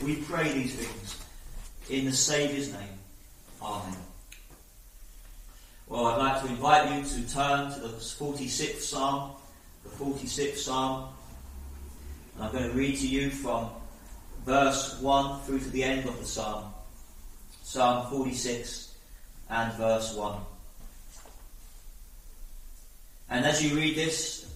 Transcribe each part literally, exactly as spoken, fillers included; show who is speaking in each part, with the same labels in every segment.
Speaker 1: We pray these things in the Saviour's name. Amen. Well, I'd like to invite you to turn to the forty-sixth Psalm, the forty-sixth Psalm. And I'm going to read to you from verse one through to the end of the Psalm. Psalm forty-six and verse one. And as you read this,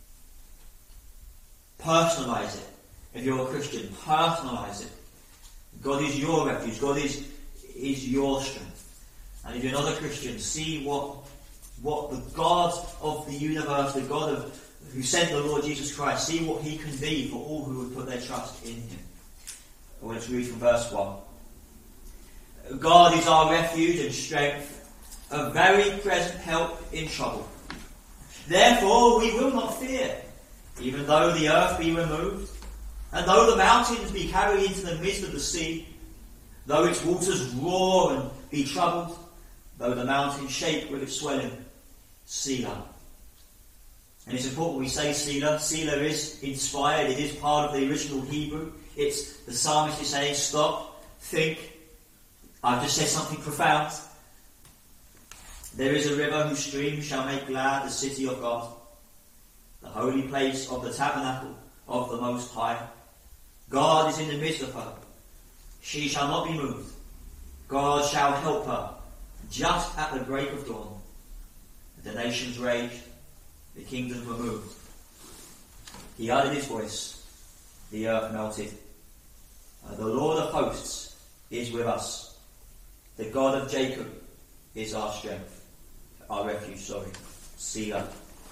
Speaker 1: personalise it. If you're a Christian, personalise it. God is your refuge. God is, is your strength. And if you're not a Christian, see what, what the God of the universe, the God of, who sent the Lord Jesus Christ, see what he can be for all who would put their trust in him. Well, let's read from verse one. God is our refuge and strength, a very present help in trouble. Therefore we will not fear, even though the earth be removed, and though the mountains be carried into the midst of the sea, though its waters roar and be troubled, though the mountains shake with its swelling. Selah. And it's important we say Selah. Selah is inspired. It is part of the original Hebrew. It's the psalmist is saying, stop, think. I've just said something profound. There is a river whose stream shall make glad the city of God, the holy place of the tabernacle of the Most High. God is in the midst of her. She shall not be moved. God shall help her just at the break of dawn. The nations raged, the kingdoms were moved. He uttered his voice, the earth melted. Uh, the Lord of hosts is with us. The God of Jacob is our strength, our refuge, sorry. Selah.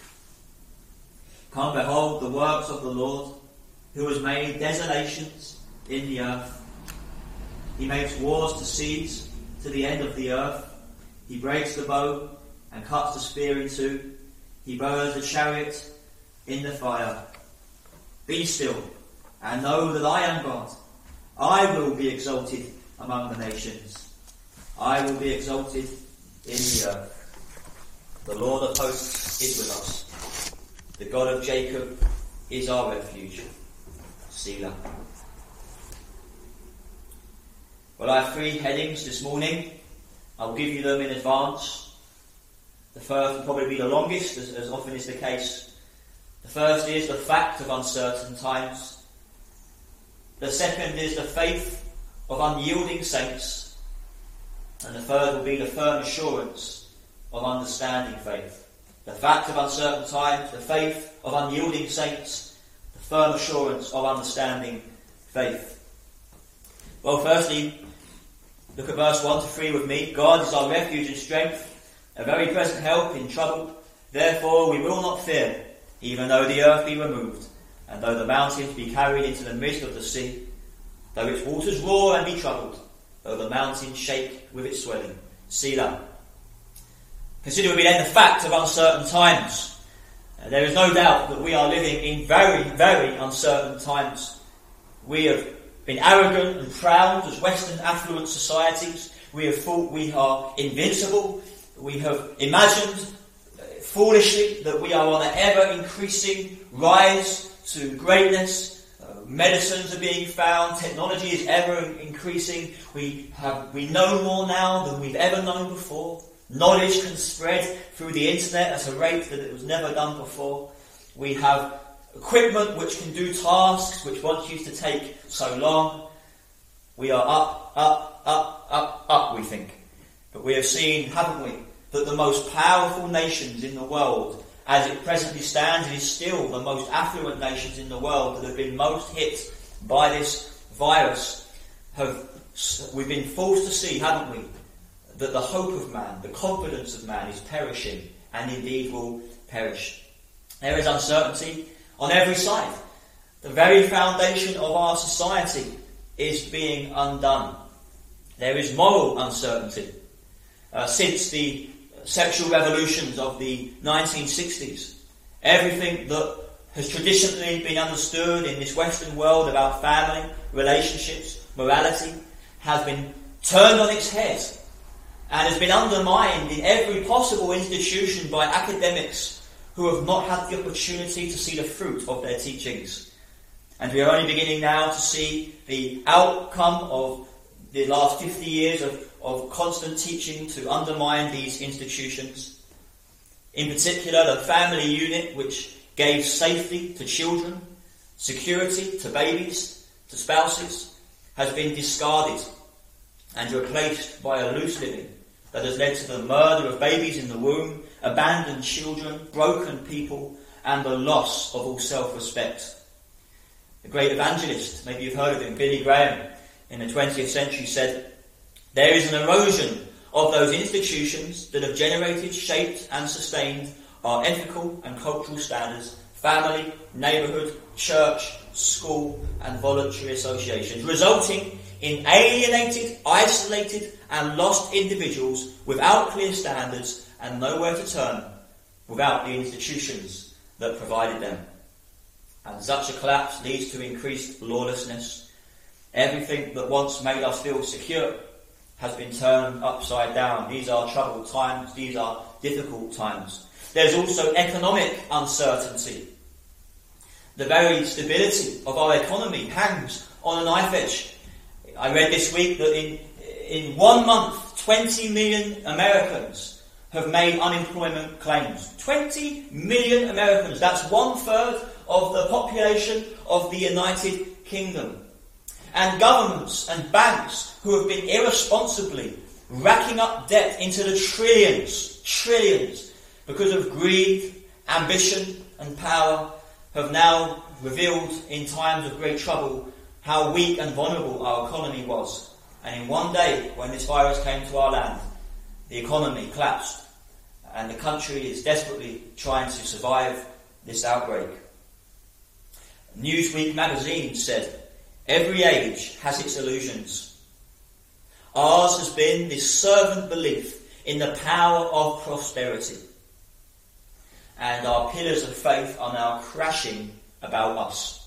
Speaker 1: Come, behold the works of the Lord, who has made desolations in the earth. He makes wars to cease to the end of the earth. He breaks the bow and cuts the spear in two. He burns the chariot in the fire. Be still and know that I am God. I will be exalted among the nations. I will be exalted in the earth. The Lord of hosts is with us. The God of Jacob is our refuge. Selah. Well, I have three headings this morning. I'll give you them in advance. The first will probably be the longest, as, as often is the case. The first is the fact of uncertain times. The second is the faith of unyielding saints. And the third will be the firm assurance of understanding faith. The fact of uncertain times, the faith of unyielding saints, the firm assurance of understanding faith. Well, firstly, look at verse one to three with me. God is our refuge and strength, a very present help in trouble. Therefore we will not fear, even though the earth be removed, and though the mountains be carried into the midst of the sea, though its waters roar and be troubled, though the mountains shake with its swelling. Selah. Consider we then the fact of uncertain times. Uh, there is no doubt that we are living in very, very uncertain times. We have been arrogant and proud as Western affluent societies. We have thought we are invincible. We have imagined uh, foolishly that we are on an ever-increasing rise to greatness. Uh, medicines are being found. Technology is ever increasing. We have we know more now than we've ever known before. Knowledge can spread through the internet at a rate that it was never done before. We have equipment which can do tasks which once used to take so long. We are up, up, up, up, up, we think. But we have seen, haven't we, that the most powerful nations in the world, as it presently stands, it is still the most affluent nations in the world that have been most hit by this virus. Have we've been forced to see, haven't we, that the hope of man, the confidence of man is perishing, and indeed will perish. There is uncertainty on every side. The very foundation of our society is being undone. There is moral uncertainty. Uh, since the sexual revolutions of the nineteen sixties, everything that has traditionally been understood in this Western world about family, relationships, morality, has been turned on its head and has been undermined in every possible institution by academics who have not had the opportunity to see the fruit of their teachings. And we are only beginning now to see the outcome of the last fifty years of, of constant teaching to undermine these institutions. In particular, the family unit, which gave safety to children, security to babies, to spouses, has been discarded and replaced by a loose living that has led to the murder of babies in the womb, abandoned children, broken people, and the loss of all self-respect. The great evangelist, maybe you've heard of him, Billy Graham, in the twentieth century said, "There is an erosion of those institutions that have generated, shaped and sustained our ethical and cultural standards, family, neighbourhood, church, school and voluntary associations, resulting in alienated, isolated and lost individuals without clear standards and nowhere to turn, without the institutions that provided them. And such a collapse leads to increased lawlessness. Everything that once made us feel secure has been turned upside down. These are troubled times. These are difficult times. There's also economic uncertainty. The very stability of our economy hangs on a knife edge. I read this week that in, in one month, twenty million Americans have made unemployment claims. twenty million Americans. That's one third of the population of the United Kingdom. And governments and banks who have been irresponsibly racking up debt into the trillions, trillions, because of greed, ambition and power, have now revealed in times of great trouble how weak and vulnerable our economy was. And in one day, when this virus came to our land, the economy collapsed and the country is desperately trying to survive this outbreak. Newsweek magazine said, "Every age has its illusions. Ours has been this servant belief in the power of prosperity. And our pillars of faith are now crashing about us.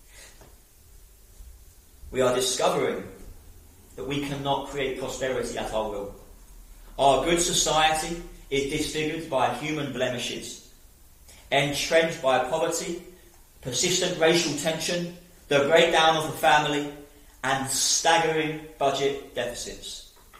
Speaker 1: We are discovering that we cannot create prosperity at our will. Our good society is disfigured by human blemishes, entrenched by poverty, persistent racial tension, the breakdown of the family, and staggering budget deficits."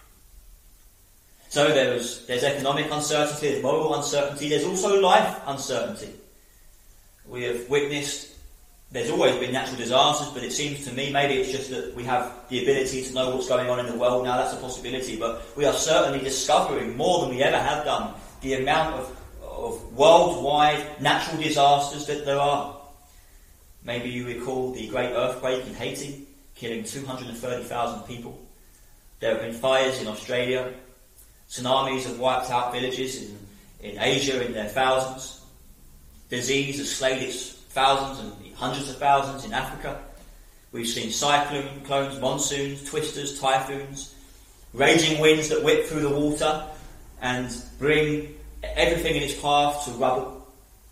Speaker 1: So there is, there's economic uncertainty, there's moral uncertainty, there's also life uncertainty. We have witnessed, there's always been natural disasters, but it seems to me maybe it's just that we have the ability to know what's going on in the world now. That's a possibility, but we are certainly discovering more than we ever have done the amount of, of worldwide natural disasters that there are. Maybe you recall the great earthquake in Haiti, killing two hundred thirty thousand people. There have been fires in Australia. Tsunamis have wiped out villages in, in Asia in their thousands. Disease has slayed its thousands and hundreds of thousands in Africa. We've seen cyclones, monsoons, twisters, typhoons, raging winds that whip through the water and bring everything in its path to rubble.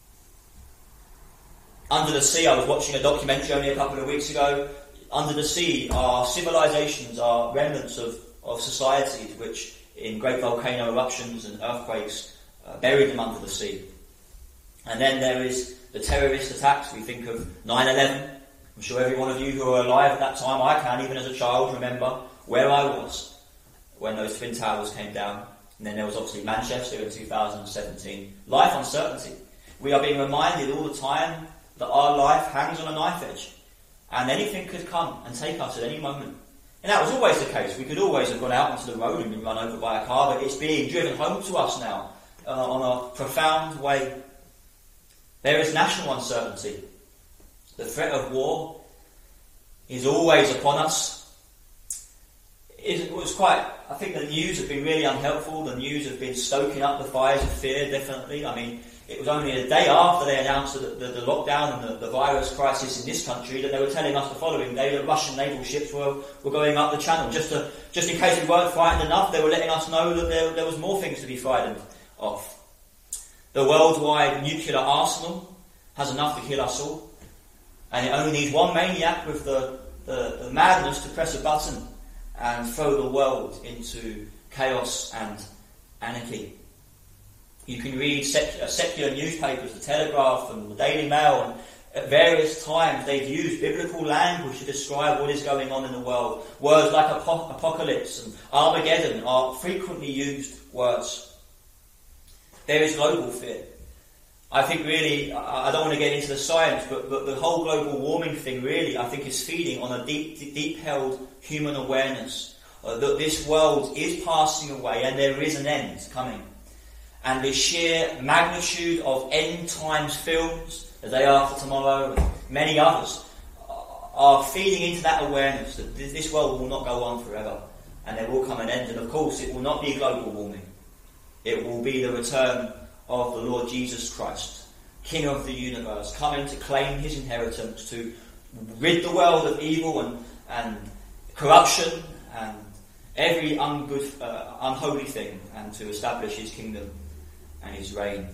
Speaker 1: Under the sea, I was watching a documentary only a couple of weeks ago. Under the sea are civilizations, are remnants of, of societies which, in great volcano eruptions and earthquakes, uh, buried them under the sea. And then there is the terrorist attacks. We think of nine eleven. I'm sure every one of you who are alive at that time, I can, even as a child, remember where I was when those twin towers came down. And then there was obviously Manchester in two thousand seventeen. Life uncertainty. We are being reminded all the time that our life hangs on a knife edge. And anything could come and take us at any moment. And that was always the case. We could always have gone out onto the road and been run over by a car, but it's being driven home to us now uh, on a profound way. There is national uncertainty. The threat of war is always upon us. It was quite, I think the news have been really unhelpful. The news have been stoking up the fires of fear, definitely. I mean, it was only a day after they announced the, the, the lockdown and the, the virus crisis in this country that they were telling us the following day that Russian naval ships were, were going up the channel. Just to, just in case we weren't frightened enough, they were letting us know that there, there was more things to be frightened of. The worldwide nuclear arsenal has enough to kill us all. And it only needs one maniac with the, the, the madness to press a button and throw the world into chaos and anarchy. You can read sec- uh, secular newspapers, the Telegraph and the Daily Mail, and At various times they've used biblical language to describe what is going on in the world. Words like apo- apocalypse and Armageddon are frequently used words. There is global fear. I think really, I don't want to get into the science, but, but the whole global warming thing really, I think, is feeding on a deep, deep held human awareness uh, that this world is passing away and there is an end coming. And the sheer magnitude of end times films, A Day After Tomorrow, and many others, are feeding into that awareness that this world will not go on forever and there will come an end. And of course, it will not be global warming. It will be the return of the Lord Jesus Christ, King of the universe, coming to claim his inheritance, to rid the world of evil and, and corruption and every ungood, uh, unholy thing, and to establish his kingdom and his reign.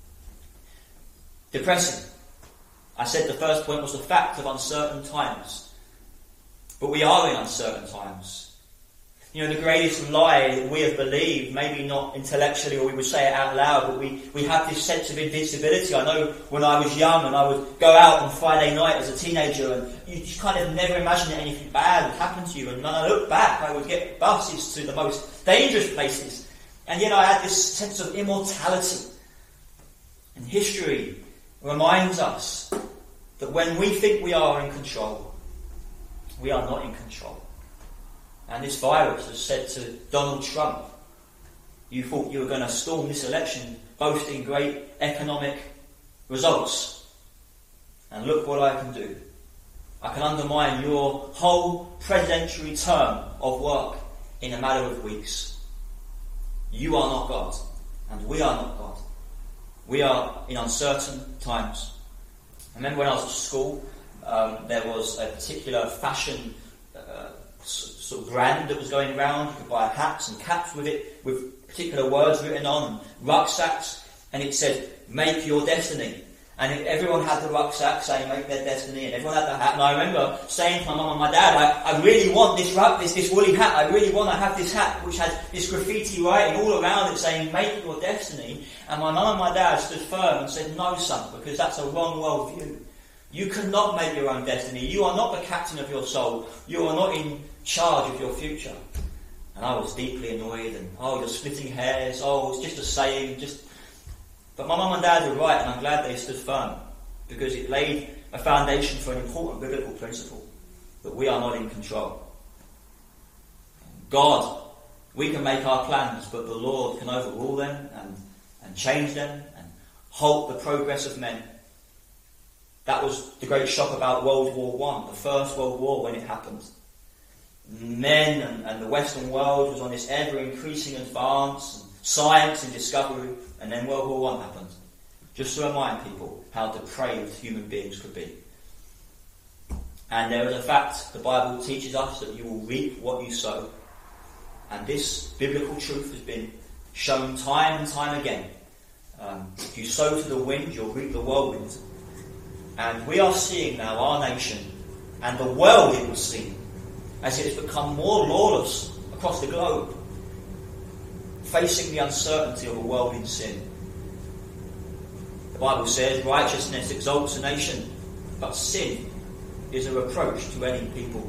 Speaker 1: Depressing. I said the first point was the fact of uncertain times. But we are in uncertain times. You know, the greatest lie that we have believed, maybe not intellectually or we would say it out loud, but we, we have this sense of invincibility. I know when I was young and I would go out on Friday night as a teenager and you just kind of never imagined that anything bad would happen to you. And when I look back, I would get buses to the most dangerous places. And yet I had this sense of immortality. And history reminds us that when we think we are in control, we are not in control. And this virus has said to Donald Trump, you thought you were going to storm this election boasting great economic results. And look what I can do. I can undermine your whole presidential term of work in a matter of weeks. You are not God, and we are not God. We are in uncertain times. I remember when I was at school, um, there was a particular fashion uh, sort of brand that was going around. You could buy hats and caps with it, with particular words written on, and rucksacks, and it said, "Make your destiny." And it, everyone had the rucksack saying, "Make their destiny," and everyone had the hat. And I remember saying to my mum and my dad, I, I really want this ruck, this, this woolly hat. I really want to have this hat, which had this graffiti writing all around it saying, "Make your destiny." And my mum and my dad stood firm and said, "No, son, because that's a wrong worldview. You cannot make your own destiny. You are not the captain of your soul. You are not in charge of your future." And I was deeply annoyed, and, "Oh, you're splitting hairs. Oh, it's just a saying, just..." But my mum and dad were right, and I'm glad they stood firm, because it laid a foundation for an important biblical principle, that we are not in control. God, we can make our plans, but the Lord can overrule them and, and change them and halt the progress of men. That was the great shock about World War One, the First World War, when it happened. Men and, and the Western world was on this ever-increasing advance, and science and discovery, and then World War One happened. Just to remind people how depraved human beings could be. And there is a fact, the Bible teaches us that you will reap what you sow. And this biblical truth has been shown time and time again. Um, if you sow to the wind, you'll reap the whirlwind. And we are seeing now our nation, and the world it will see, as it has become more lawless across the globe, facing the uncertainty of a world in sin. The Bible says righteousness exalts a nation, but sin is a reproach to any people.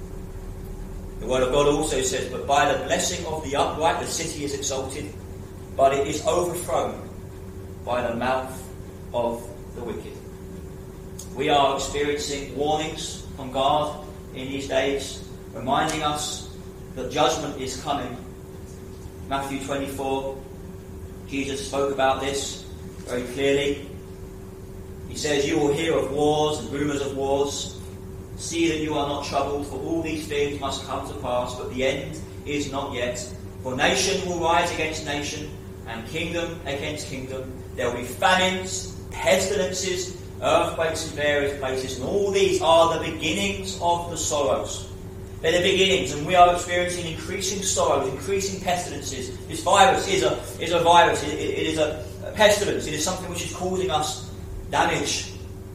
Speaker 1: The Word of God also says, "But by the blessing of the upright the city is exalted, but it is overthrown by the mouth of the wicked." We are experiencing warnings from God in these days, reminding us that judgment is coming. Matthew twenty-four, Jesus spoke about this very clearly. He says, "You will hear of wars and rumours of wars. See that you are not troubled, for all these things must come to pass, but the end is not yet. For nation will rise against nation, and kingdom against kingdom. There will be famines, pestilences, earthquakes in various places, and all these are the beginnings of the sorrows." They're the beginnings, and we are experiencing increasing sorrows, increasing pestilences. This virus is a is a virus. It, it, it is a, a pestilence. It is something which is causing us damage,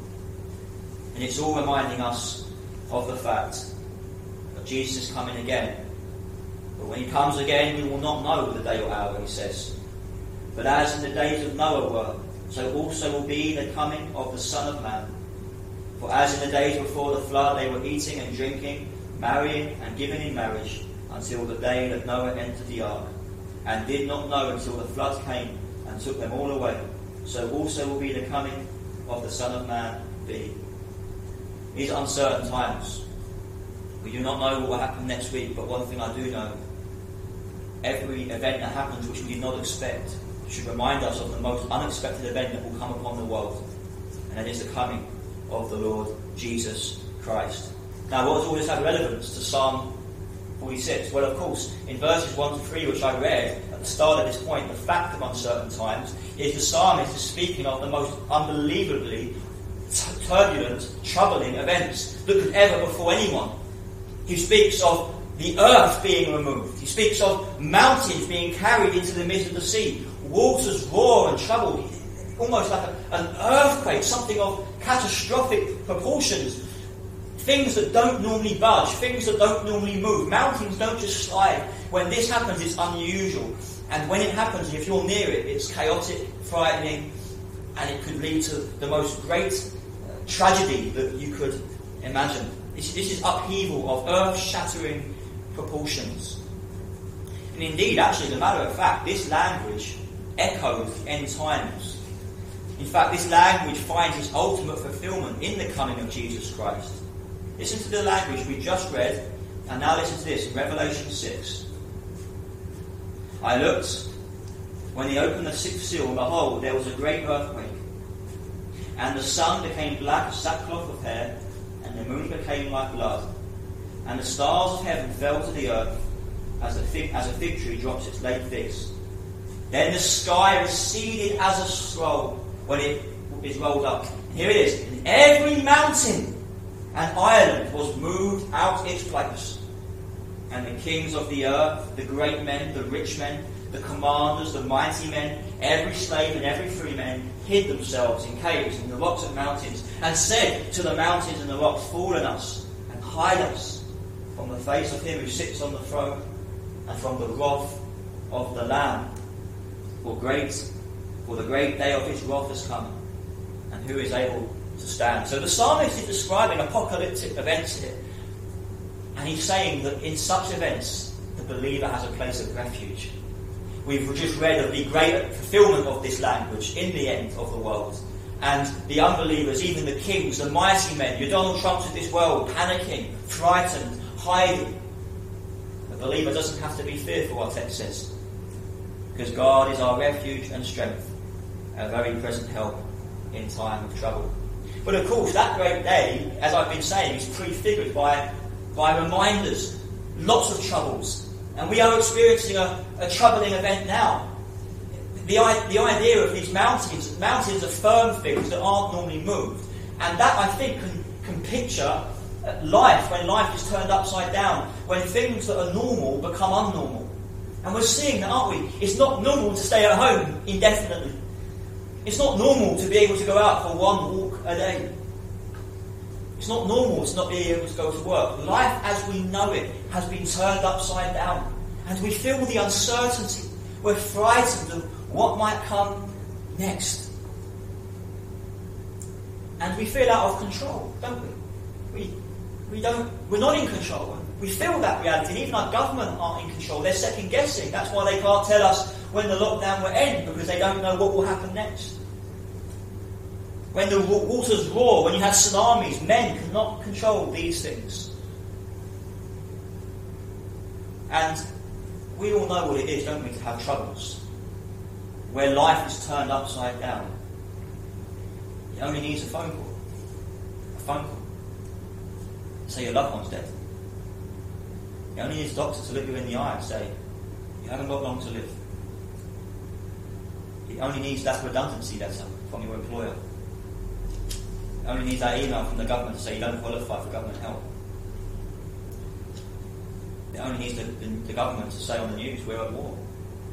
Speaker 1: and it's all reminding us of the fact that Jesus is coming again. But when he comes again, we will not know the day or hour, he says. But as in the days of Noah were, so also will be the coming of the Son of Man. For as in the days before the flood they were eating and drinking, marrying and giving in marriage, until the day that Noah entered the ark, and did not know until the flood came and took them all away, so also will be the coming of the Son of Man be. These are uncertain times. We do not know what will happen next week, but one thing I do know, every event that happens which we did not expect should remind us of the most unexpected event that will come upon the world, and that is the coming of the Lord Jesus Christ. Now, what does all this have relevance to Psalm forty-six? Well, of course, in verses one to three, which I read at the start of this point, the fact of uncertain times is the psalmist is speaking of the most unbelievably t- turbulent, troubling events that could ever befall anyone. He speaks of the earth being removed. He speaks of mountains being carried into the midst of the sea. Waters roar and trouble, almost like a, an earthquake, something of catastrophic proportions. Things that don't normally budge, things that don't normally move. Mountains don't just slide. When this happens, it's unusual. And when it happens, if you're near it, it's chaotic, frightening, and it could lead to the most great uh, tragedy that you could imagine. This, this is upheaval of earth-shattering proportions. And indeed, actually, as a matter of fact, this language echoes end times. In fact, this language finds its ultimate fulfillment in the coming of Jesus Christ. Listen to the language we just read, and now listen to this in Revelation six. I looked, when he opened the sixth seal, and behold, there was a great earthquake, and the sun became black as sackcloth of hair, and the moon became like blood, and the stars of heaven fell to the earth, as a fig, as a fig tree drops its late figs. Then the sky receded as a scroll when it is rolled up. And here it is. And every mountain and island was moved out its place. And the kings of the earth, the great men, the rich men, the commanders, the mighty men, every slave and every free man, hid themselves in caves and the rocks of mountains, and said to the mountains and the rocks, fall on us and hide us from the face of him who sits on the throne and from the wrath of the Lamb. For great, for the great day of his wrath has come, and who is able to stand? So the psalmist is describing apocalyptic events here, and he's saying that in such events, the believer has a place of refuge. We've just read of the great fulfillment of this language in the end of the world, and the unbelievers, even the kings, the mighty men, your Donald Trumps of this world, panicking, frightened, hiding. The believer doesn't have to be fearful, our text says, because God is our refuge and strength, a very present help in time of trouble. But of course, that great day, as I've been saying, is prefigured by, by reminders, lots of troubles. And we are experiencing a, a troubling event now. The, the idea of these mountains, mountains are firm things that aren't normally moved. And that, I think, can, can picture life, when life is turned upside down, when things that are normal become unnormal. And we're seeing that, aren't we? It's not normal to stay at home indefinitely. It's not normal to be able to go out for one walk a day. It's not normal to not be able to go to work. Life as we know it has been turned upside down. And we feel the uncertainty. We're frightened of what might come next. And we feel out of control, don't we? We, we don't, we're not in control. We feel that reality, and even our government aren't in control. They're second guessing. That's why they can't tell us when the lockdown will end, because they don't know what will happen next. When the waters roar, when you have tsunamis, men cannot control these things. And we all know what it is, don't we, to have troubles, where life is turned upside down. It only needs a phone call. A phone call. Say your loved one's dead. It only needs a doctor to look you in the eye and say, you haven't got long to live. It only needs that redundancy letter from your employer. It only needs that email from the government to say you don't qualify for government help. It only needs the, the, the government to say on the news, we're at war.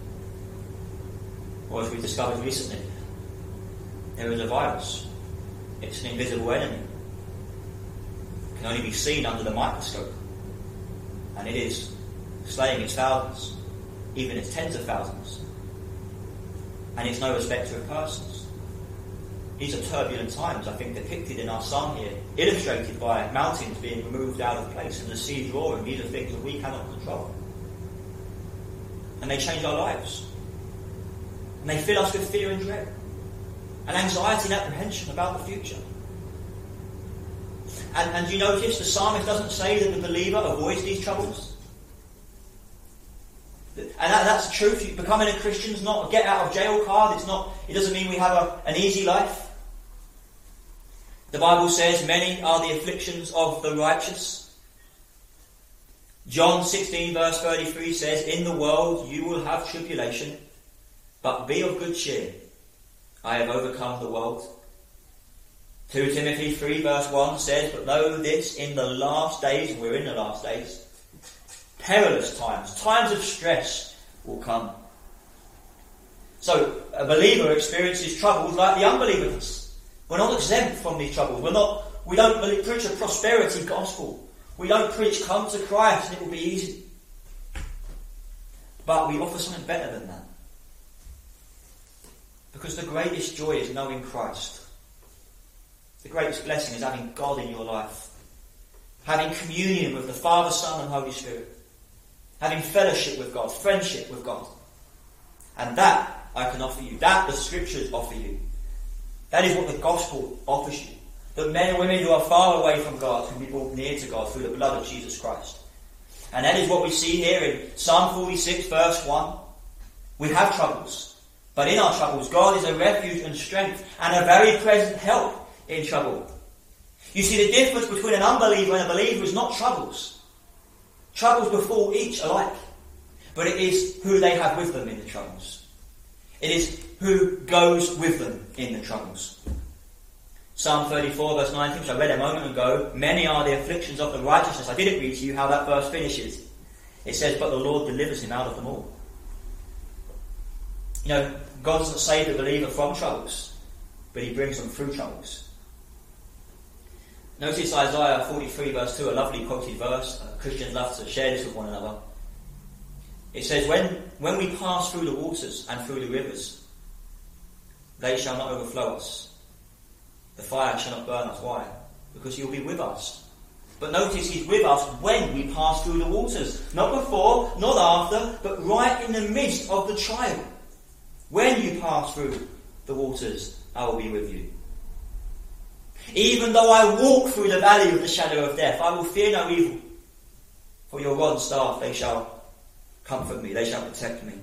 Speaker 1: Or as we discovered recently, there is a virus. It's an invisible enemy. It can only be seen under the microscope. And it is slaying its thousands, even its tens of thousands. And it's no respecter of persons. These are turbulent times, I think, depicted in our psalm here, illustrated by mountains being removed out of place and the sea roaring. These are things that we cannot control. And they change our lives. And they fill us with fear and dread. And anxiety and apprehension about the future. And, and you notice the psalmist doesn't say that the believer avoids these troubles. And that, that's the truth. Becoming a Christian is not a get out of jail card. It's not. It doesn't mean we have a, an easy life. The Bible says many are the afflictions of the righteous. John sixteen verse thirty-three says, in the world you will have tribulation, but be of good cheer. I have overcome the world. Second Timothy three verse one says, but know this, in the last days, we're in the last days, perilous times, times of stress will come. So, a believer experiences troubles like the unbeliever does. We're not exempt from these troubles. We're not, we don't preach a prosperity gospel. We don't preach, come to Christ and it will be easy. But we offer something better than that. Because the greatest joy is knowing Christ. The greatest blessing is having God in your life. Having communion with the Father, Son and Holy Spirit. Having fellowship with God, friendship with God. And that I can offer you. That the Scriptures offer you. That is what the gospel offers you. That men and women who are far away from God can be brought near to God through the blood of Jesus Christ. And that is what we see here in Psalm forty-six verse one. We have troubles. But in our troubles, God is a refuge and strength and a very present help in trouble. You see, the difference between an unbeliever and a believer is not troubles. Troubles befall each alike. But it is who they have with them in the troubles. It is who goes with them in the troubles. Psalm thirty-four verse nineteen, which I read a moment ago, many are the afflictions of the righteousness. I didn't read to you how that verse finishes. It says, but the Lord delivers him out of them all. You know, God doesn't save the believer from troubles, but he brings them through troubles. Notice Isaiah forty-three verse two, a lovely quoted verse. Uh, Christians love to share this with one another. It says, when, when we pass through the waters and through the rivers, they shall not overflow us. The fire shall not burn us. Why? Because he'll be with us. But notice he's with us when we pass through the waters. Not before, not after, but right in the midst of the trial. When you pass through the waters, I will be with you. Even though I walk through the valley of the shadow of death, I will fear no evil. For your rod and staff, they shall comfort me, they shall protect me.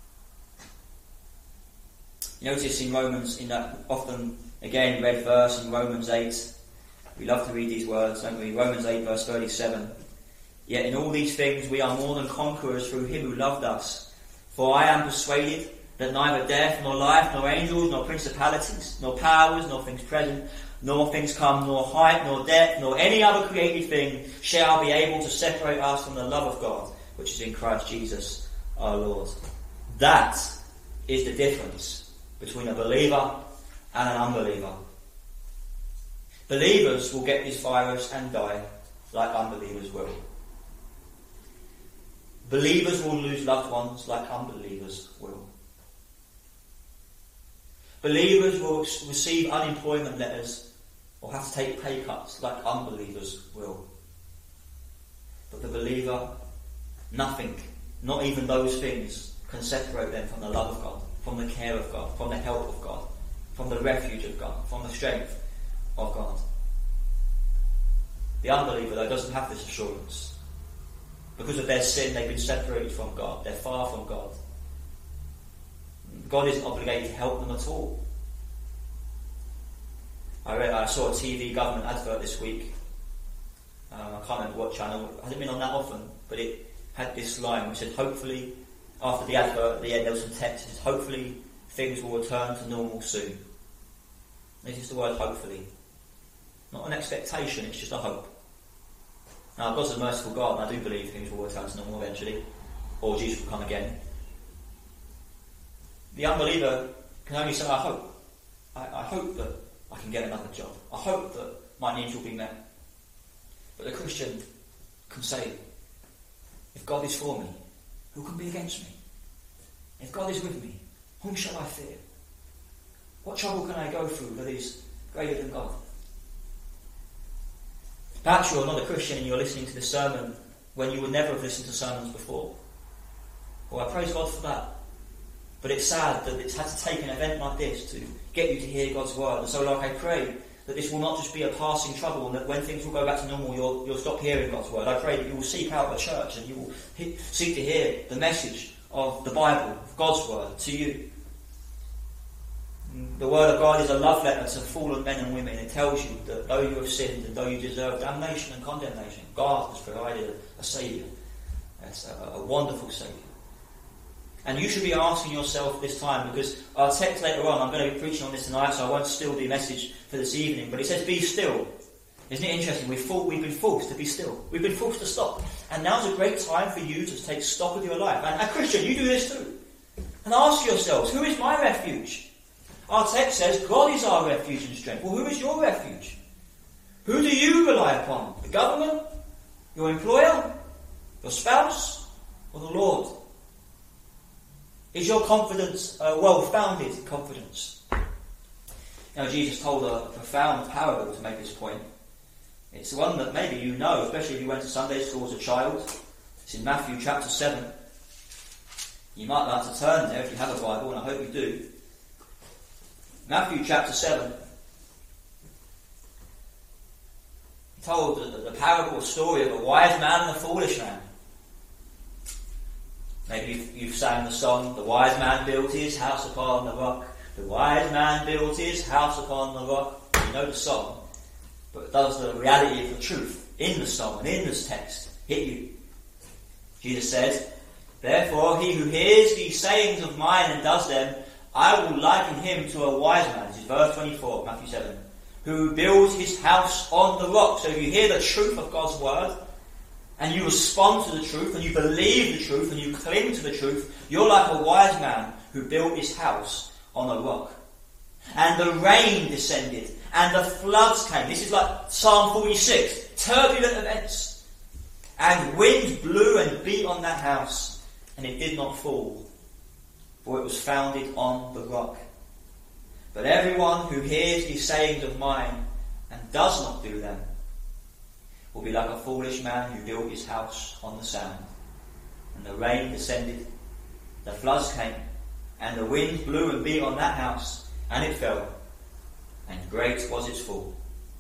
Speaker 1: You notice in Romans, in that often again read verse in Romans eight, we love to read these words, don't we? Romans eight verse thirty-seven. Yet in all these things we are more than conquerors through him who loved us. For I am persuaded that neither death, nor life, nor angels, nor principalities, nor powers, nor things present, nor things come, nor height, nor depth, nor any other created thing shall be able to separate us from the love of God, which is in Christ Jesus our Lord. That is the difference between a believer and an unbeliever. Believers will get this virus and die like unbelievers will. Believers will lose loved ones like unbelievers will. Believers will receive unemployment letters or have to take pay cuts like unbelievers will. But the believer, nothing, not even those things, can separate them from the love of God, from the care of God, from the help of God, from the refuge of God, from the strength of God. The unbeliever, though, doesn't have this assurance. Because of their sin, they've been separated from God. They're far from God. God isn't obligated to help them at all. I read, I saw a T V government advert this week. Um, I can't remember what channel. It hasn't been on that often, but it had this line which said, hopefully, after the advert, at the end there was some text that says, hopefully things will return to normal soon. This is the word hopefully. Not an expectation, it's just a hope. Now, God's a merciful God, and I do believe things will return to normal eventually, or Jesus will come again. The unbeliever can only say, I hope. I, I hope that I can get another job. I hope that my needs will be met. But the Christian can say, if God is for me, who can be against me? If God is with me, whom shall I fear? What trouble can I go through that is greater than God? Perhaps you're not a Christian and you're listening to this sermon when you would never have listened to sermons before. Well, I praise God for that. But it's sad that it's had to take an event like this to get you to hear God's word. And so, like, I pray that this will not just be a passing trouble, and that when things will go back to normal, you'll, you'll stop hearing God's word. I pray that you will seek out the church and you will he- seek to hear the message of the Bible, of God's word, to you. The word of God is a love letter to fallen men and women. It tells you that though you have sinned and though you deserve damnation and condemnation, God has provided a, a Saviour. That's a, a wonderful Saviour. And you should be asking yourself this time, because our text later on, I'm going to be preaching on this tonight, so I won't steal the message for this evening, but it says, be still. Isn't it interesting? We've, fought, we've been forced to be still. We've been forced to stop. And now's a great time for you to take stock of your life. And, and Christian, you do this too. And ask yourselves, who is my refuge? Our text says, God is our refuge and strength. Well, who is your refuge? Who do you rely upon? The government? Your employer? Your spouse? Or the Lord? Is your confidence a well-founded confidence? Now, Jesus told a profound parable to make this point. It's one that maybe you know, especially if you went to Sunday school as a child. It's in Matthew chapter seven. You might like to turn there if you have a Bible, and I hope you do. Matthew chapter seven. He told the, the parable, a story of a wise man and a foolish man. Maybe you've, you've sang the song, the wise man built his house upon the rock. The wise man built his house upon the rock. You know the song. But does the reality of the truth in the song and in this text hit you? Jesus said, therefore he who hears these sayings of mine and does them, I will liken him to a wise man. This is verse twenty-four, Matthew seven. Who builds his house on the rock. So if you hear the truth of God's word, and you respond to the truth, and you believe the truth, and you cling to the truth, you're like a wise man who built his house on a rock. And the rain descended, and the floods came. This is like Psalm forty-six. Turbulent events. And wind blew and beat on that house, and it did not fall, for it was founded on the rock. But everyone who hears these sayings of mine and does not do them will be like a foolish man who built his house on the sand. And the rain descended, the floods came, and the wind blew and beat on that house, and it fell, and great was its fall.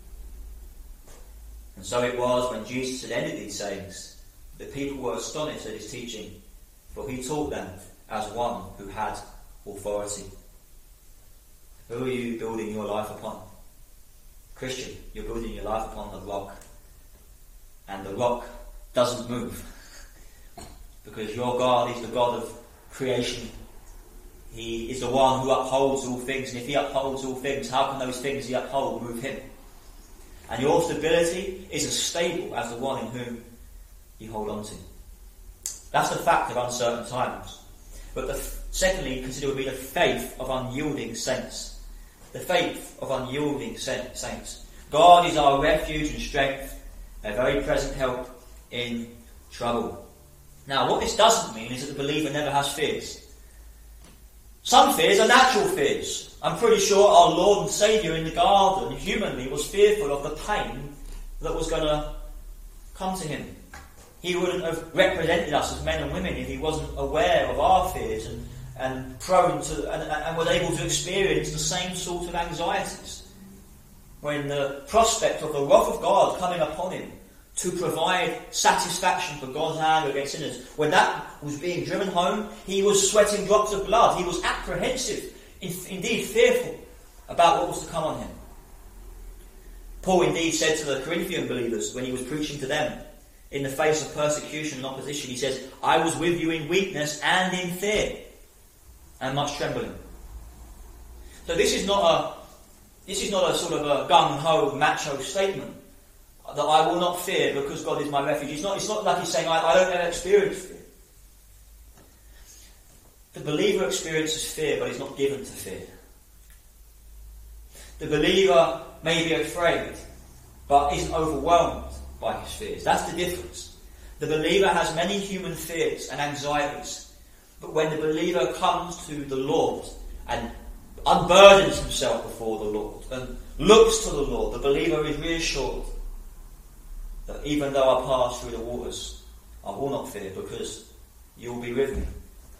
Speaker 1: And so it was when Jesus had ended these sayings, the people were astonished at his teaching, for he taught them as one who had authority. Who are you building your life upon? Christian, you're building your life upon the rock. And the rock doesn't move. Because your God is the God of creation. He is the one who upholds all things. And if he upholds all things, how can those things he upholds move him? And your stability is as stable as the one in whom you hold on to. That's the fact of uncertain times. But the f- secondly, consider would be the faith of unyielding saints. The faith of unyielding saints. God is our refuge and strength, a very present help in trouble. Now, what this doesn't mean is that the believer never has fears. Some fears are natural fears. I'm pretty sure our Lord and Saviour in the garden, humanly, was fearful of the pain that was going to come to him. He wouldn't have represented us as men and women if he wasn't aware of our fears and, and prone to and, and was able to experience the same sort of anxieties. When the prospect of the wrath of God coming upon him to provide satisfaction for God's anger against sinners, when that was being driven home, he was sweating drops of blood. He was apprehensive, indeed fearful, about what was to come on him. Paul indeed said to the Corinthian believers when he was preaching to them, in the face of persecution and opposition, he says, I was with you in weakness and in fear and much trembling. So this is not a this is not a sort of a gung-ho macho statement that I will not fear because God is my refuge. It's not, it's not like he's saying I, I don't ever experience fear. The believer experiences fear, but he's not given to fear. The believer may be afraid, but isn't overwhelmed by his fears. That's the difference. The believer has many human fears and anxieties, but when the believer comes to the Lord and unburdens himself before the Lord and looks to the Lord, the believer is reassured that even though I pass through the waters, I will not fear, because you will be with me.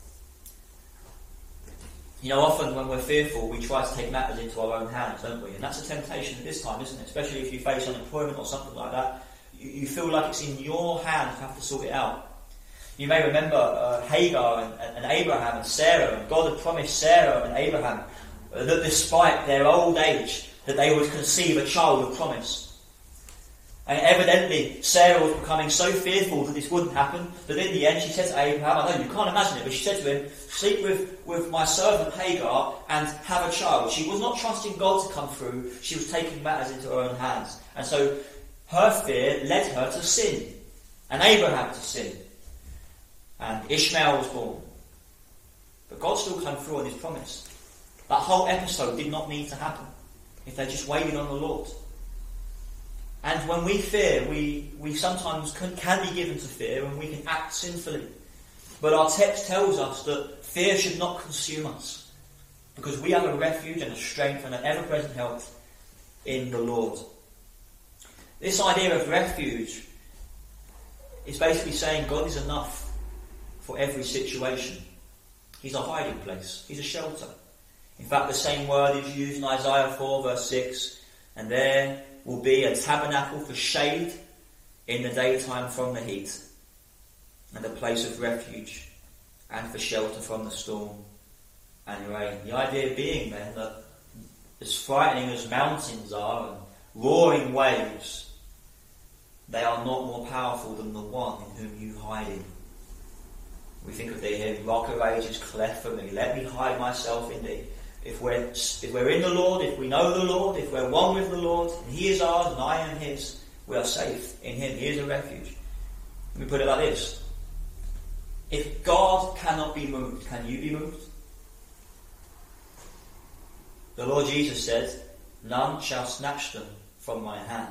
Speaker 1: You know, often when we're fearful, we try to take matters into our own hands, don't we? And that's a temptation at this time, isn't it? Especially if you face unemployment or something like that. You, you feel like it's in your hands to have to sort it out. You may remember uh, Hagar and, and, and Abraham and Sarah, and God had promised Sarah and Abraham uh, that despite their old age, that they would conceive a child of promise. And evidently, Sarah was becoming so fearful that this wouldn't happen, that in the end she said to Abraham, I know you can't imagine it, but she said to him, sleep with, with my servant Hagar and have a child. She was not trusting God to come through, she was taking matters into her own hands. And so her fear led her to sin, and Abraham to sin. And Ishmael was born. But God still came through on his promise. That whole episode did not need to happen if they just waited on the Lord. And when we fear, we, we sometimes can, can be given to fear and we can act sinfully. But our text tells us that fear should not consume us, because we have a refuge and a strength and an ever-present help in the Lord. This idea of refuge is basically saying God is enough for every situation. He's a hiding place. He's a shelter. In fact, the same word is used in Isaiah four verse six, and there will be a tabernacle for shade in the daytime from the heat, and a place of refuge and for shelter from the storm and rain. The idea being then that as frightening as mountains are and roaring waves, they are not more powerful than the one in whom you hide in. We think of the hymn, Rock of Ages, cleft for me, let me hide myself in thee. If we're, if we're in the Lord, if we know the Lord, if we're one with the Lord, and he is ours and I am his, we are safe in him. He is a refuge. Let me put it like this. If God cannot be moved, can you be moved? The Lord Jesus said, none shall snatch them from my hand.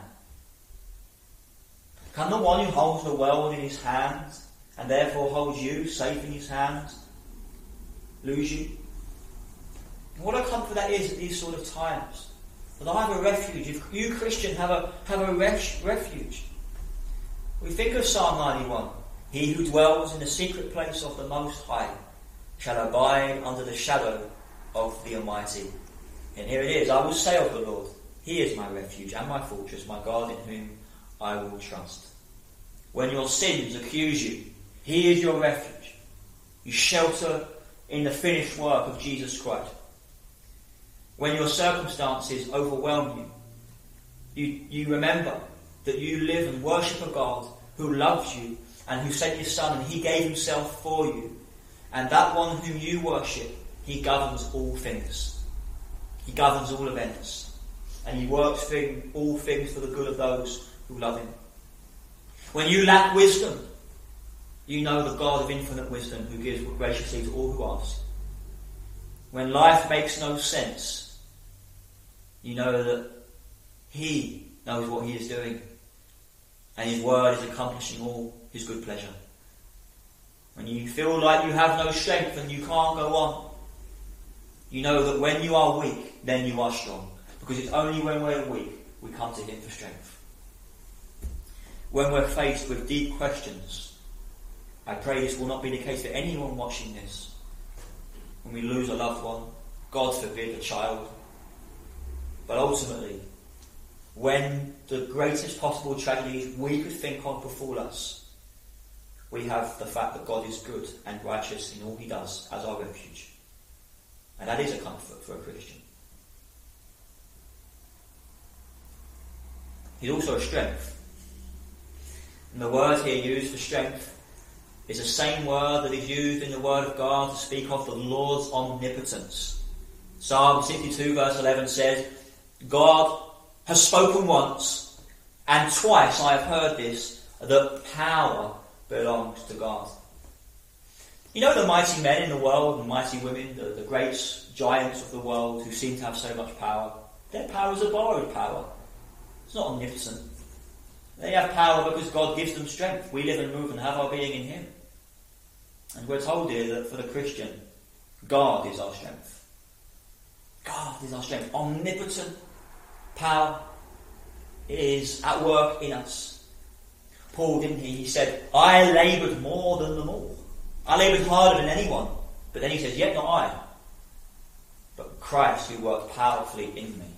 Speaker 1: Can the one who holds the world in his hands, and therefore holds you safe in his hands, lose you? And what a comfort that is at these sort of times. That I have a refuge. If you, Christian, have a have a ref, refuge. We think of Psalm ninety-one. He who dwells in the secret place of the Most High shall abide under the shadow of the Almighty. And here it is. I will say of the Lord, he is my refuge and my fortress, my God in whom I will trust. When your sins accuse you, he is your refuge. You shelter in the finished work of Jesus Christ. When your circumstances overwhelm you, you, you remember that you live and worship a God who loves you and who sent his Son and he gave himself for you. And that one whom you worship, he governs all things. He governs all events. And he works thing, all things for the good of those who love him. When you lack wisdom, you know the God of infinite wisdom who gives graciously to all who ask. When life makes no sense, you know that he knows what he is doing, and his word is accomplishing all his good pleasure. When you feel like you have no strength and you can't go on, you know that when you are weak, then you are strong. Because it's only when we're weak we come to him for strength. When we're faced with deep questions, I pray this will not be the case for anyone watching this. When we lose a loved one, God forbid, a child. But ultimately, when the greatest possible tragedies we could think of befall us, we have the fact that God is good and righteous in all he does as our refuge. And that is a comfort for a Christian. He's also a strength. And the word here used for strength is the same word that is used in the Word of God to speak of the Lord's omnipotence. Psalm sixty-two verse eleven says, God has spoken once, and twice I have heard this, that power belongs to God. You know the mighty men in the world and mighty women, the, the great giants of the world who seem to have so much power? Their power is a borrowed power. It's not omnipotent. They have power because God gives them strength. We live and move and have our being in him. And we're told here that for the Christian, God is our strength. God is our strength. Omnipotent power is at work in us. Paul, didn't he? He said, I laboured more than them all. I laboured harder than anyone. But then he says, yet not I, but Christ who worked powerfully in me.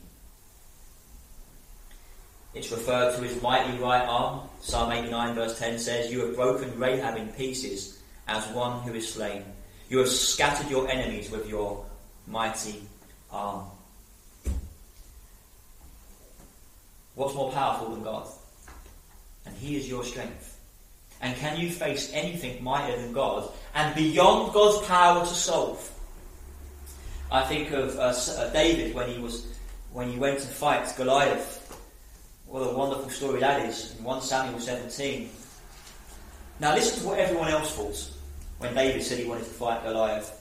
Speaker 1: It's referred to his mighty right arm. Psalm eighty-nine verse ten says, you have broken Rahab in pieces as one who is slain. You have scattered your enemies with your mighty arm. What's more powerful than God? And he is your strength. And can you face anything mightier than God and beyond God's power to solve? I think of uh, David when he was when he went to fight Goliath. What a wonderful story that is in First Samuel seventeen. Now listen to what everyone else thought when David said he wanted to fight Goliath.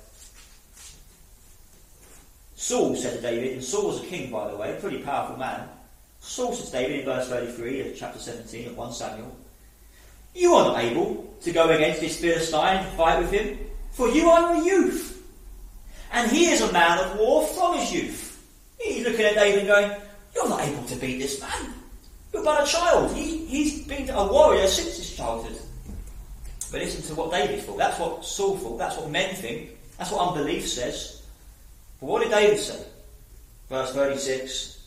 Speaker 1: Saul said to David, and Saul was a king, by the way, a pretty powerful man. Saul said to David in verse thirty-three of chapter seventeen of First Samuel, you are not able to go against this Philistine and fight with him, for you are a youth, and he is a man of war from his youth. He's looking at David and going, you're not able to beat this man. You're but a child. He, he's been a warrior since his childhood. But listen to what David thought. That's what Saul thought. That's what men think. That's what unbelief says. But what did David say? Verse thirty-six.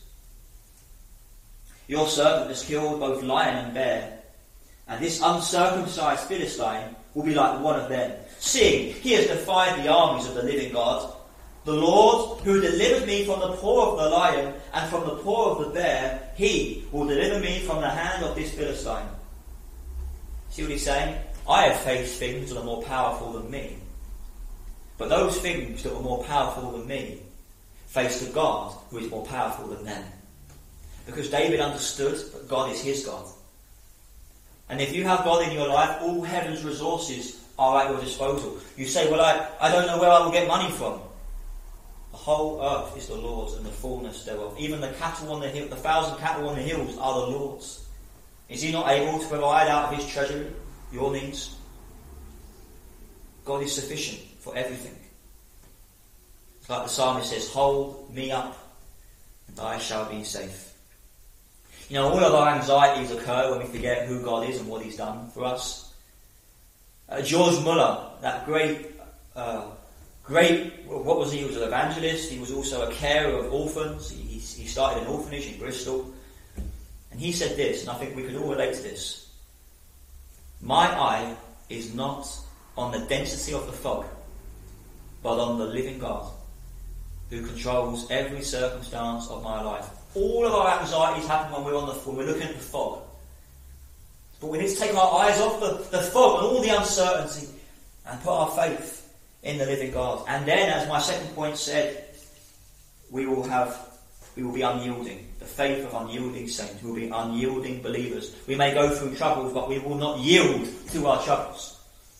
Speaker 1: Your servant has killed both lion and bear, and this uncircumcised Philistine will be like one of them, seeing he has defied the armies of the living God. The Lord, who delivered me from the paw of the lion and from the paw of the bear, he will deliver me from the hand of this Philistine. See what he's saying? I have faced things that are more powerful than me. But those things that were more powerful than me faced a God who is more powerful than them. Because David understood that God is his God. And if you have God in your life, all heaven's resources are at your disposal. You say, well, I, I don't know where I will get money from. The whole earth is the Lord's and the fullness thereof. Even the cattle on the hill, the thousand cattle on the hills are the Lord's. Is he not able to provide out of his treasury your needs? God is sufficient for everything. It's like the psalmist says, hold me up and I shall be safe. You know, all of our anxieties occur when we forget who God is and what he's done for us. Uh, George Muller, that great, uh, great, what was he? He was an evangelist. He was also a carer of orphans. He, he started an orphanage in Bristol. And he said this, and I think we could all relate to this. My eye is not on the density of the fog, but on the living God, who controls every circumstance of my life. All of our anxieties happen when we're on the when we're looking at the fog. But we need to take our eyes off the, the fog and all the uncertainty and put our faith in the living God. And then, as my second point said, we will have we will be unyielding. The faith of unyielding saints. We will be unyielding believers. We may go through troubles, but we will not yield to our troubles.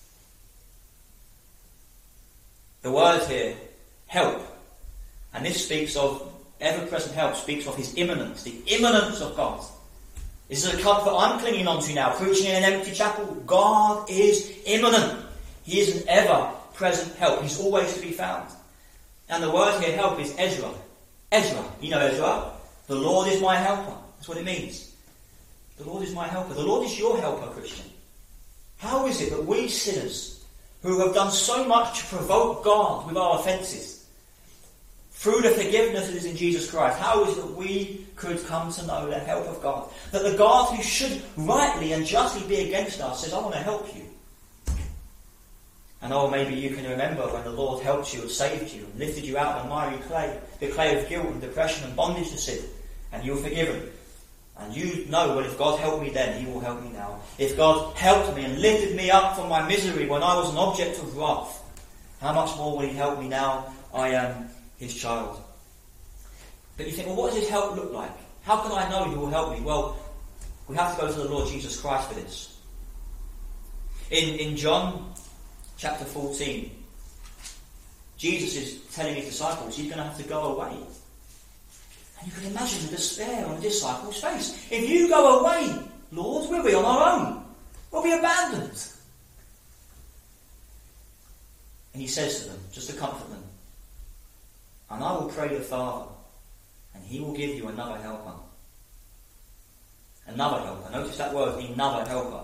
Speaker 1: The word here, help, and this speaks of ever-present help, speaks of his immanence, the immanence of God. This is a comfort I'm clinging on to now, preaching in an empty chapel. God is immanent. He is an ever-present help. He's always to be found. And the word here, help, is Ezra. Ezra. You know Ezra? The Lord is my helper. That's what it means. The Lord is my helper. The Lord is your helper, Christian. How is it that we sinners, who have done so much to provoke God with our offences, through the forgiveness that is in Jesus Christ, how is it that we could come to know the help of God? That the God who should rightly and justly be against us says, I want to help you. And oh, maybe you can remember when the Lord helped you and saved you and lifted you out of the miry clay, the clay of guilt and depression and bondage to sin, and you were forgiven. And you know, well, if God helped me then, he will help me now. If God helped me and lifted me up from my misery when I was an object of wrath, how much more will he help me now I am his child? But you think, well, what does his help look like? How can I know he will help me? Well, we have to go to the Lord Jesus Christ for this. In, in John chapter fourteen, Jesus is telling his disciples he's going to have to go away. And you can imagine the despair on the disciples' face. If you go away, Lord, we'll be on our own. We'll be abandoned. And he says to them, just to comfort them, And I will pray the Father, and he will give you another helper. Another helper. Notice that word, another helper.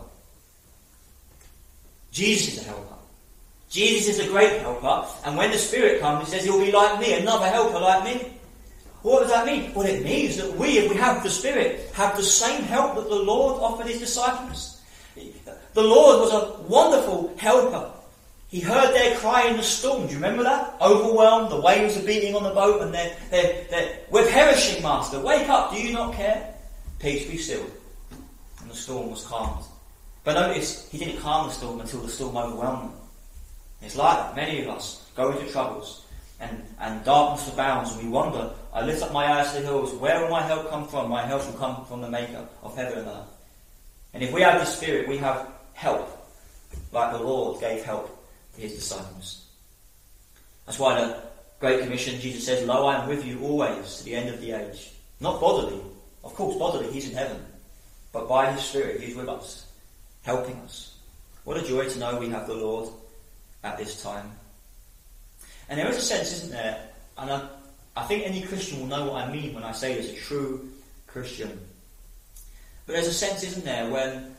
Speaker 1: Jesus is a helper. Jesus is a great helper, and when the Spirit comes, he says he'll be like me, another helper like me. What does that mean? Well, it means that we, if we have the Spirit, have the same help that the Lord offered his disciples. The Lord was a wonderful helper. He heard their cry in the storm. Do you remember that? Overwhelmed, the waves are beating on the boat, and they're, they're, they're, we're perishing, Master. Wake up, do you not care? Peace, be still. And the storm was calmed. But notice, he didn't calm the storm until the storm overwhelmed them. It's like that. Many of us go into troubles, and, and darkness abounds, and we wonder, I lift up my eyes to the hills, where will my help come from? My help will come from the Maker of heaven and earth. And if we have the Spirit, we have help, like the Lord gave help to his disciples. That's why the Great Commission, Jesus says, Lo, I am with you always to the end of the age. Not bodily. Of course, bodily, he's in heaven. But by his Spirit, he's with us, helping us. What a joy to know we have the Lord at this time. And there is a sense, isn't there, and I, I think any Christian will know what I mean when I say this, a true Christian. But there's a sense, isn't there, when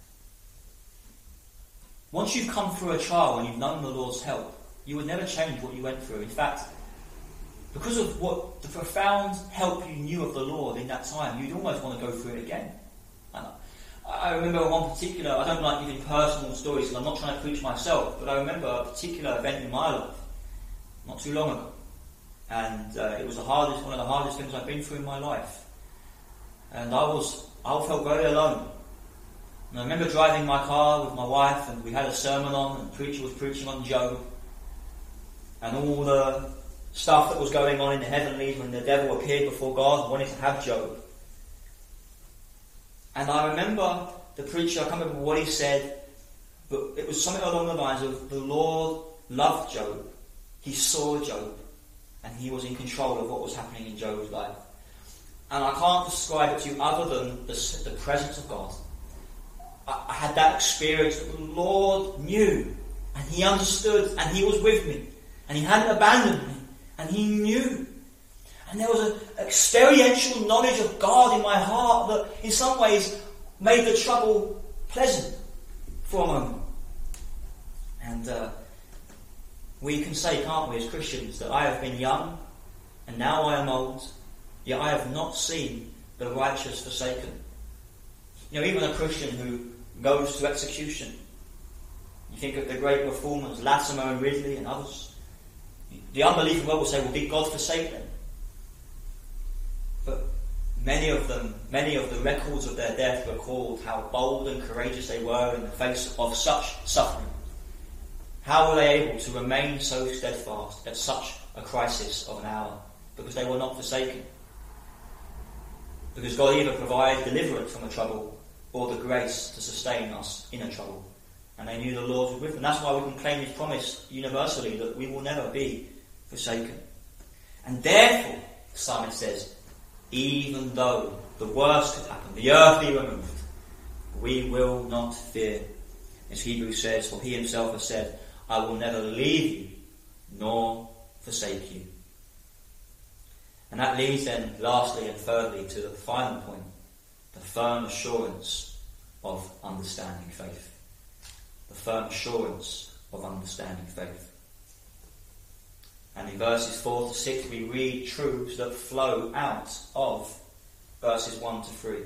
Speaker 1: once you've come through a trial and you've known the Lord's help, you would never change what you went through. In fact, because of what the profound help you knew of the Lord in that time, you'd almost want to go through it again. And I remember one particular, I don't like giving personal stories because I'm not trying to preach myself, but I remember a particular event in my life, not too long ago. And uh, it was the hardest, one of the hardest things I've been through in my life. And I was, I felt very alone. And I remember driving my car with my wife, and we had a sermon on, and the preacher was preaching on Job. And all the stuff that was going on in the heavenlies when the devil appeared before God and wanted to have Job. And I remember the preacher, I can't remember what he said, but it was something along the lines of, the Lord loved Job, he saw Job, and he was in control of what was happening in Job's life. And I can't describe it to you other than the, the presence of God. I, I had that experience that the Lord knew, and he understood, and he was with me, and he hadn't abandoned me, and he knew. And there was an experiential knowledge of God in my heart that in some ways made the trouble pleasant for a moment. And uh, we can say, can't we, as Christians, that I have been young and now I am old, yet I have not seen the righteous forsaken. You know, even a Christian who goes to execution. You think of the great reformers, Latimer and Ridley and others. The unbelieving world will say, well, did God forsake them? But many of them, many of the records of their death recalled how bold and courageous they were in the face of such suffering. How were they able to remain so steadfast at such a crisis of an hour? Because they were not forsaken. Because God either provided deliverance from a trouble or the grace to sustain us in a trouble. And they knew the Lord was with them. That's why we can claim his promise universally that we will never be forsaken. And therefore, the psalmist says, even though the worst could happen, the earth be removed, we will not fear. As Hebrews says, for he himself has said, I will never leave you nor forsake you. And that leads then, lastly and thirdly, to the final point, the firm assurance of understanding faith. The firm assurance of understanding faith. And in verses four to six we read truths that flow out of verses one to three.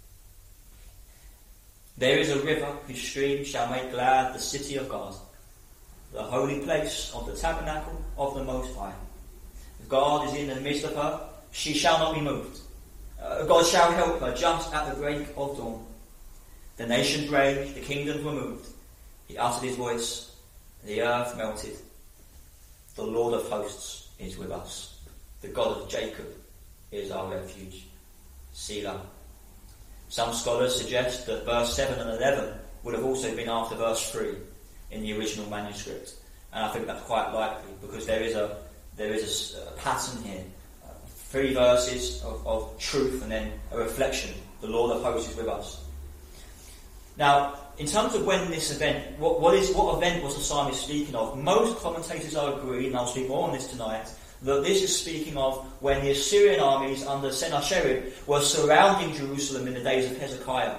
Speaker 1: There is a river whose stream shall make glad the city of God, the holy place of the tabernacle of the Most High. If God is in the midst of her, she shall not be moved. Uh, God shall help her just at the break of dawn. The nations raged, the kingdoms were moved. He uttered his voice, the earth melted. The Lord of hosts is with us. The God of Jacob is our refuge. Selah. Some scholars suggest that verse seven and eleven would have also been after verse three in the original manuscript. And I think that's quite likely because there is a there is a, a pattern here. Uh, three verses of, of truth and then a reflection. The Lord of hosts is with us. Now, in terms of when this event, what, what is what event was the psalmist speaking of? Most commentators, I agree, and I'll speak more on this tonight, that this is speaking of when the Assyrian armies under Sennacherib were surrounding Jerusalem in the days of Hezekiah.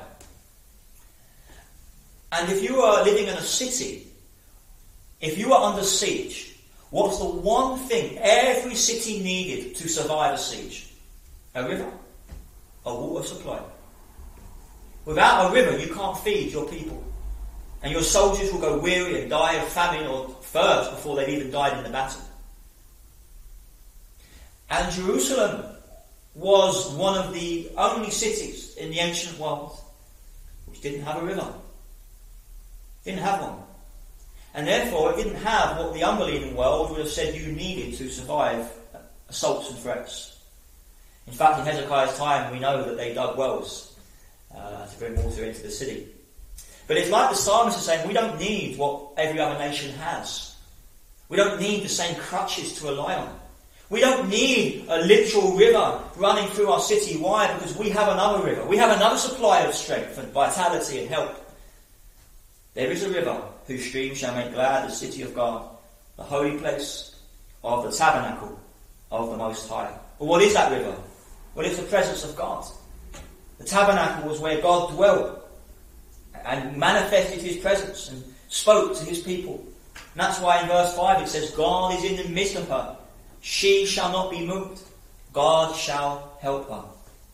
Speaker 1: And if you are living in a city, if you are under siege, what's the one thing every city needed to survive a siege? A river, a water supply. Without a river, you can't feed your people. And your soldiers will go weary and die of famine or thirst before they've even died in the battle. And Jerusalem was one of the only cities in the ancient world which didn't have a river. Didn't have one. And therefore it didn't have what the unbelieving world would have said you needed to survive assaults and threats. In fact, in Hezekiah's time we know that they dug wells uh, to bring water into the city. But it's like the psalmist is saying, we don't need what every other nation has. We don't need the same crutches to rely on. We don't need a literal river running through our city. Why? Because we have another river. We have another supply of strength and vitality and help. There is a river whose streams shall make glad the city of God, the holy place of the tabernacle of the Most High. But what is that river? Well, it's the presence of God. The tabernacle was where God dwelt and manifested his presence and spoke to his people. And that's why in verse five it says, God is in the midst of her. She shall not be moved. God shall help her.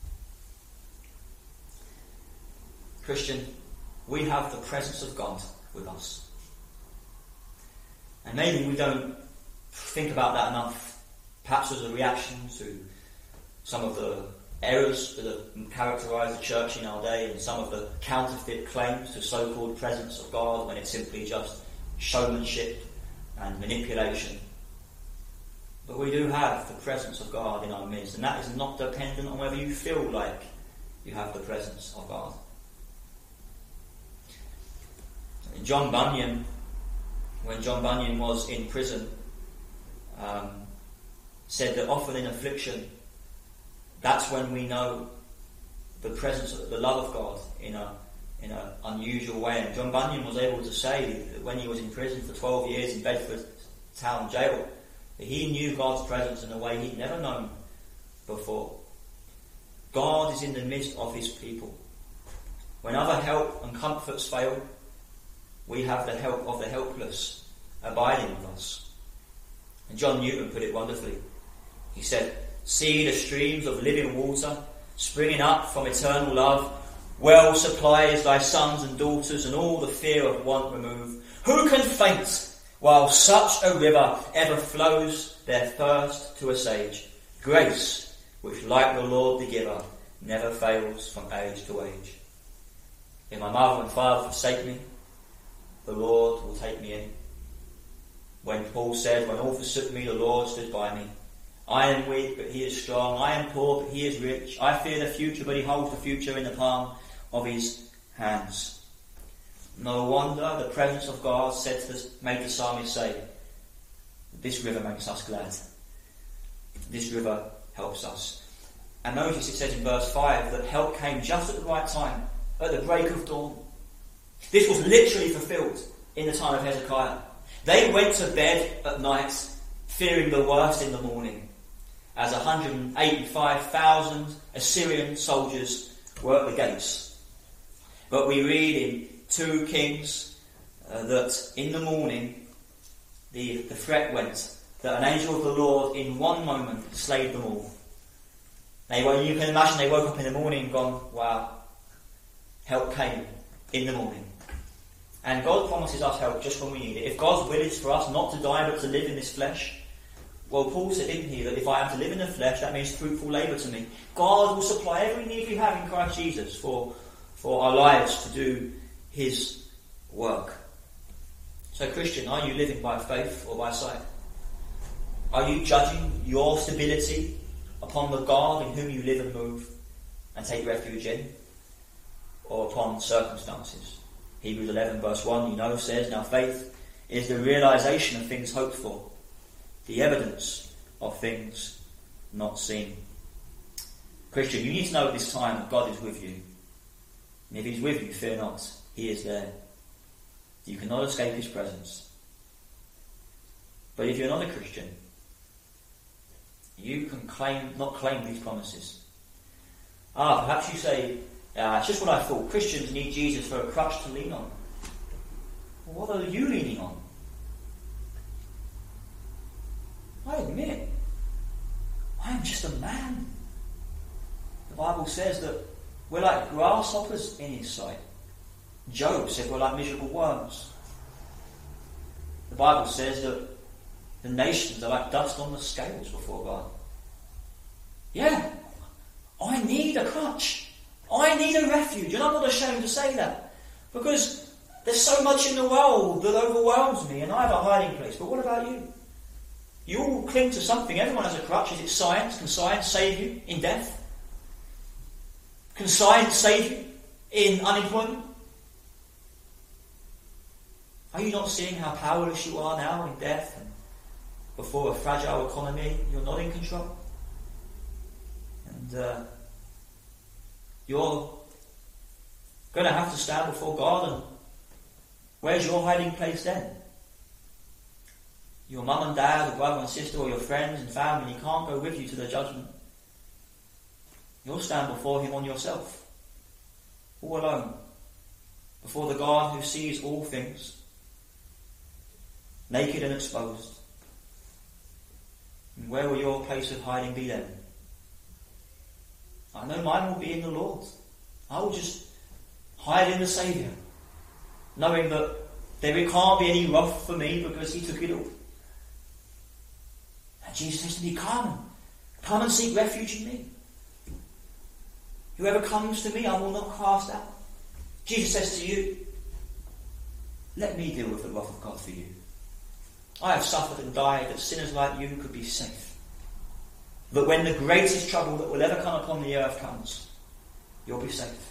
Speaker 1: Christian, we have the presence of God with us. And maybe we don't think about that enough, perhaps as a reaction to some of the errors that have characterised the church in our day and some of the counterfeit claims to so-called presence of God when it's simply just showmanship and manipulation. But we do have the presence of God in our midst, and that is not dependent on whether you feel like you have the presence of God. John Bunyan, when John Bunyan was in prison, um, said that often in affliction, that's when we know the presence of the love of God in a in an unusual way. And John Bunyan was able to say that when he was in prison for twelve years in Bedford Town Jail, that he knew God's presence in a way he'd never known before. God is in the midst of his people. When other help and comforts fail, we have the help of the helpless abiding with us. And John Newton put it wonderfully. He said, "See the streams of living water springing up from eternal love, well supplies thy sons and daughters, and all the fear of want remove. Who can faint while such a river ever flows their thirst to assuage? Grace, which like the Lord the giver, never fails from age to age. If my mother and father forsake me, the Lord will take me in. When Paul said, when all forsook me, the Lord stood by me. I am weak, but he is strong. I am poor, but he is rich. I fear the future, but he holds the future in the palm of his hands." No wonder the presence of God said to the, made the psalmist say, "This river makes us glad. This river helps us." And notice it says in verse five that help came just at the right time, at the break of dawn. This was literally fulfilled in the time of Hezekiah. They went to bed at night fearing the worst in the morning, as one hundred eighty-five thousand Assyrian soldiers were at the gates. But we read in two Kings uh, that in the morning the, the threat went that an angel of the Lord in one moment slayed them all. They, well, you can imagine they woke up in the morning and gone, wow, help came in the morning. And God promises us help just when we need it. If God's will is for us not to die but to live in this flesh, well, Paul said, didn't he, that if I am to live in the flesh, that means fruitful labour to me. God will supply every need we have in Christ Jesus for, for our lives to do his work. So, Christian, are you living by faith or by sight? Are you judging your stability upon the God in whom you live and move and take refuge in, or upon circumstances? Hebrews eleven verse one, you know, says, "Now faith is the realisation of things hoped for, the evidence of things not seen." Christian, you need to know at this time that God is with you. And if he's with you, fear not. He is there. You cannot escape his presence. But if you're not a Christian, You can claim, not claim these promises. Ah, perhaps you say, ah, it's just what I thought. Christians need Jesus for a crutch to lean on. Well, what are you leaning on? I admit, I am just a man. The Bible says that we're like grasshoppers in his sight. Job said we're like miserable worms. The Bible says that the nations are like dust on the scales before God. Yeah, I need a crutch. I need a refuge, and I'm not ashamed to say that. Because there's so much in the world that overwhelms me, and I have a hiding place. But what about you? You all cling to something. Everyone has a crutch. Is it science? Can science save you in death? Can science save you in unemployment? Are you not seeing how powerless you are now in death? And before a fragile economy, you're not in control. And uh, you're going to have to stand before God, and where's your hiding place then? Your mum and dad, or brother and sister, or your friends and family can't go with you to the judgment. You'll stand before him on yourself, all alone, before the God who sees all things, naked and exposed. And where will your place of hiding be then? I know mine will be in the Lord. I will just hide in the Saviour, knowing that there can't be any wrath for me because he took it all. And Jesus says to me, come, come and seek refuge in me. Whoever comes to me, I will not cast out. Jesus says to you, let me deal with the wrath of God for you. I have suffered and died that sinners like you could be safe. That when the greatest trouble that will ever come upon the earth comes, you'll be safe.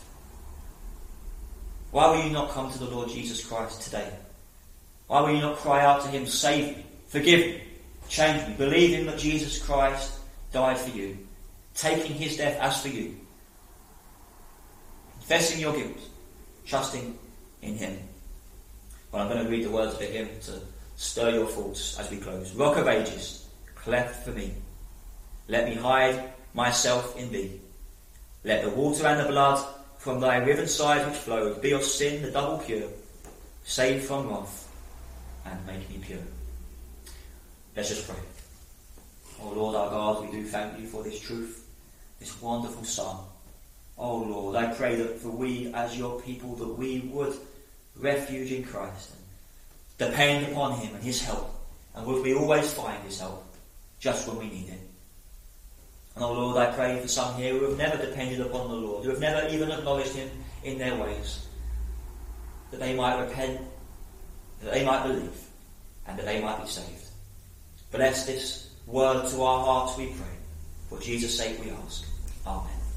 Speaker 1: Why will you not come to the Lord Jesus Christ today? Why will you not cry out to him, save me, forgive me, change me, believing that Jesus Christ died for you, taking his death as for you, confessing your guilt, trusting in him? Well, I'm going to read the words of the hymn to stir your thoughts as we close. Rock of ages, cleft for me, let me hide myself in thee. Let the water and the blood from thy riven side which flowed be of sin the double pure, save from wrath and make me pure. Let's just pray. Oh Lord our God, we do thank you for this truth, this wonderful psalm. Oh Lord, I pray that for we as your people, that we would refuge in Christ and depend upon him and his help, and would we always find his help just when we need it. And oh Lord, I pray for some here who have never depended upon the Lord, who have never even acknowledged him in their ways, that they might repent, that they might believe, and that they might be saved. Bless this word to our hearts, we pray. For Jesus' sake we ask. Amen.